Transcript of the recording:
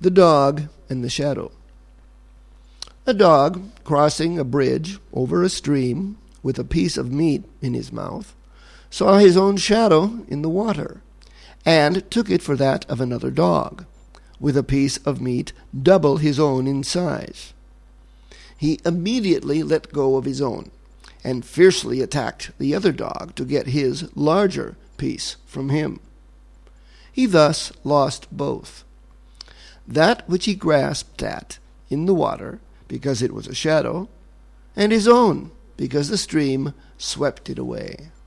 The dog and the shadow. A dog crossing a bridge over a stream with a piece of meat in his mouth saw his own shadow in the water, and took it for that of another dog, with a piece of meat double his own in size. He immediately let go of his own, and fiercely attacked the other dog to get his larger piece from him. He thus lost both. That which he grasped at in the water, because it was a shadow, and his own, because the stream swept it away.